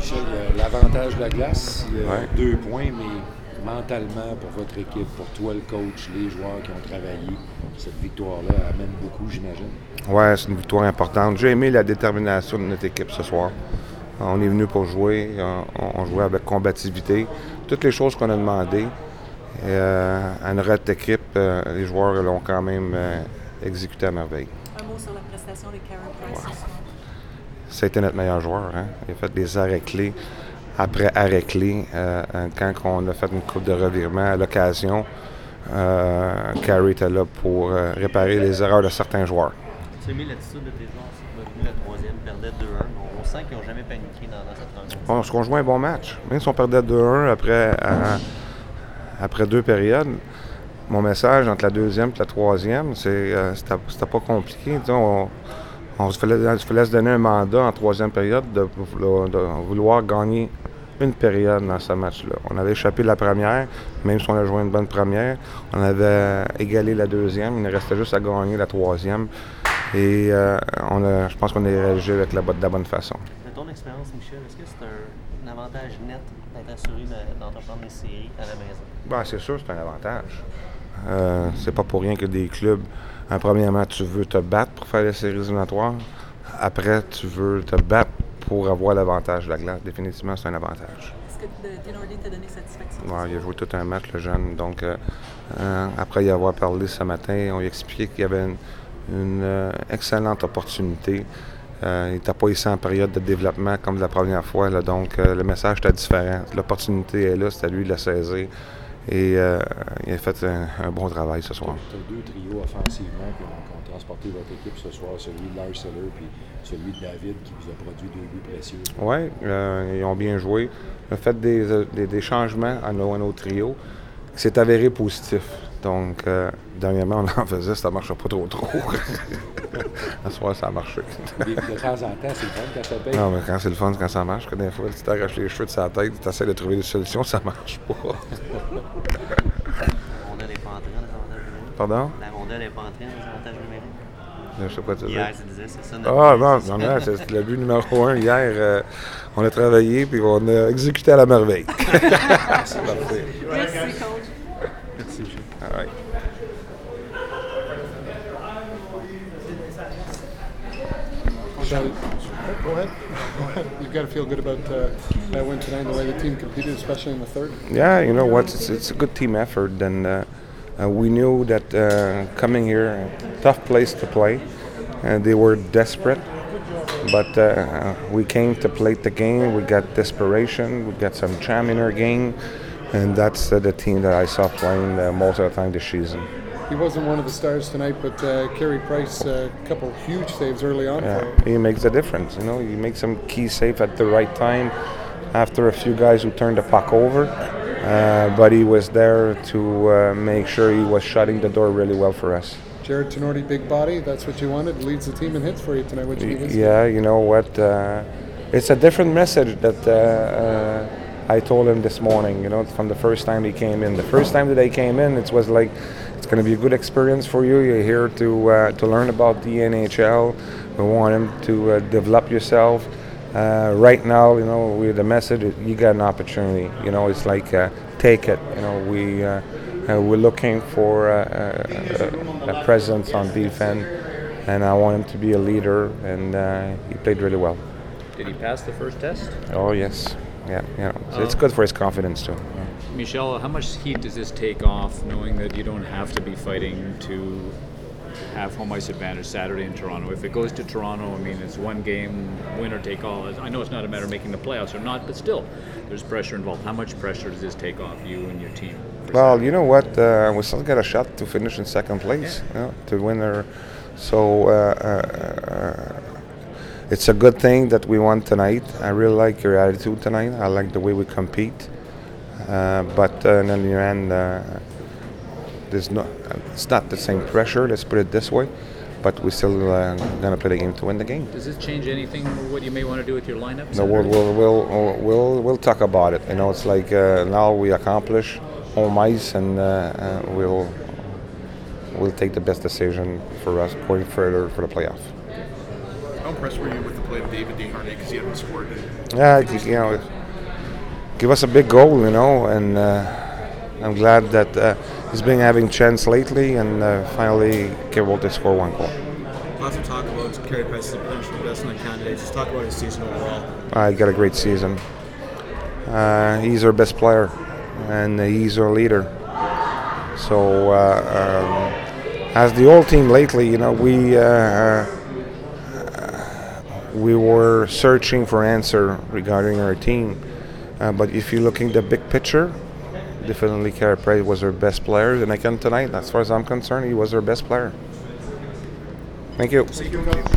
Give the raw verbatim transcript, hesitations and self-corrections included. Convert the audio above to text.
Michel, l'avantage de la glace, il y a ouais. deux points, mais mentalement, pour votre équipe, pour toi, le coach, les joueurs qui ont travaillé, cette victoire-là amène beaucoup, j'imagine. Oui, c'est une victoire importante. J'ai aimé la détermination de notre équipe ce soir. On est venu pour jouer, on, on jouait avec combativité. Toutes les choses qu'on a demandées. Euh, à notre équipe, euh, les joueurs l'ont quand même euh, exécuté à merveille. Un mot sur la prestation de Carey Price. Wow. C'était notre meilleur joueur. Hein? Il a fait des arrêts clés après arrêt clés. Euh, quand on a fait une coupe de revirement à l'occasion, euh, Carey était là pour euh, réparer les erreurs de certains joueurs. Tu as aimé l'attitude de tes joueurs? Revenu la troisième, perdait deux un. On sent qu'ils n'ont jamais paniqué dans, dans cette rencontre. Bon, on jouait un bon match. Même si on perdait deux un après, à, après deux périodes, mon message entre la deuxième et la troisième, c'est, euh, c'était, c'était pas compliqué. On, on se fallait, fallait se donner un mandat en troisième période de, de, de vouloir gagner une période dans ce match-là. On avait échappé la première, même si on a joué une bonne première. On avait égalé la deuxième. Il nous restait juste à gagner la troisième. Et euh, on a, je pense qu'on a réagi avec la, de la bonne façon. De ton expérience, Michel, est-ce que c'est un, un avantage net d'être assuré d'entreprendre des séries à la maison? Bien, c'est sûr, c'est un avantage. Euh, c'est pas pour rien que des clubs, en premièrement, tu veux te battre pour faire les séries éliminatoires. Après, tu veux te battre pour avoir l'avantage de la glace. Définitivement, c'est un avantage. Est-ce que Tinordi t'a donné satisfaction? Ouais, il a joué tout un match, le jeune. Donc, euh, euh, après y avoir parlé ce matin, on lui a expliqué qu'il y avait une, une euh, excellente opportunité. Euh, il n'était pas ici en période de développement comme la première fois. Là, donc, euh, le message était différent. L'opportunité est là, c'est à lui de la saisir. Et euh, il a fait un, un bon travail ce soir. Tu as deux trios offensivement qui ont, qui ont transporté votre équipe ce soir, celui de Lars Eller puis celui de David qui vous a produit deux buts précieux. Oui, euh, ils ont bien joué. On a fait des, des, des changements à nos, à nos trios qui s'est avéré positif. Donc, euh, dernièrement, on en faisait, ça ne marchait pas trop trop. Ce soir, ça a marché. De temps en temps, c'est le fun quand ça paye. Non, mais quand c'est le fun, quand ça marche, que des fois, tu t'arraches les cheveux de sa tête, tu essaies de trouver des solutions, ça marche pas. La rondelle n'est pas entrée dans les avantages numériques. Pardon? La rondelle n'est pas entrée dans les avantages numériques. Je sais pas te dire. Hier, tu disais, c'est ça. Ah non, non, non, c'est le but numéro un. Hier, euh, on a travaillé puis on a exécuté à la merveille. Merci, coach. Merci, Michel. All right. Shall we? Go ahead. Go ahead. You've got to feel good about uh, that win tonight and the way the team competed, especially in the third. Yeah, you know what? It's, it's a good team effort, and uh, uh, we knew that uh, coming here, tough place to play, and they were desperate. But uh, we came to play the game. We got desperation. We got some charm in our game, and that's uh, the team that I saw playing uh, most of the time this season. He wasn't one of the stars tonight, but uh, Carey Price, a uh, couple huge saves early on. Yeah, for he makes a difference. You know, he makes some key save at the right time after a few guys who turned the puck over. Uh, but he was there to uh, make sure he was shutting the door really well for us. Jared Tinordi, big body, that's what you wanted. Leads the team in hits for you tonight. What you need? Yeah, you know what? Uh, it's a different message that uh, uh, I told him this morning. You know, from the first time he came in. The first time that they came in, it was like, it's going to be a good experience for you. You're here to uh, to learn about the N H L. We want him to uh, develop yourself. Uh, right now, you know, with the message, you got an opportunity. You know, it's like uh, take it. You know, we uh, uh, we're looking for uh, a, a presence on defense, and I want him to be a leader. And uh, he played really well. Did he pass the first test? Oh yes, yeah, yeah. So it's good for his confidence too. Michel, how much heat does this take off, knowing that you don't have to be fighting to have home ice advantage Saturday in Toronto? If it goes to Toronto, I mean, it's one game, win or take all. I know it's not a matter of making the playoffs or not, but still, there's pressure involved. How much pressure does this take off you and your team? Well, Saturday? You know what? Uh, we still got a shot to finish in second place, yeah. You know, to win our. So uh, uh, it's a good thing that we won tonight. I really like your attitude tonight. I like the way we compete. Uh, but uh, in the end, uh, there's no, it's not the same pressure. Let's put it this way. But we're still uh, gonna play the game to win the game. Does this change anything? What you may want to do with your lineup? No, we'll we'll, we'll we'll we'll talk about it. You know, it's like uh, now we accomplish home ice, and uh, uh, we'll we'll take the best decision for us going further for the playoff. impressed were you with the play of David Desharnais because he hadn't scored? Yeah, you know, give us a big goal, you know, and uh, I'm glad that uh, he's been having chance lately and uh, finally able to score one goal. Lots of talk about Carey Price as a potential investment candidate. Just talk about his season overall. I got a great season. Uh, he's our best player, and he's our leader. So, uh, um, as the whole team lately, you know, we uh, uh, we were searching for answer regarding our team. Uh, but if you're looking at the big picture, definitely Carey Price was our best player. And again tonight, as far as I'm concerned, he was our best player. Thank you.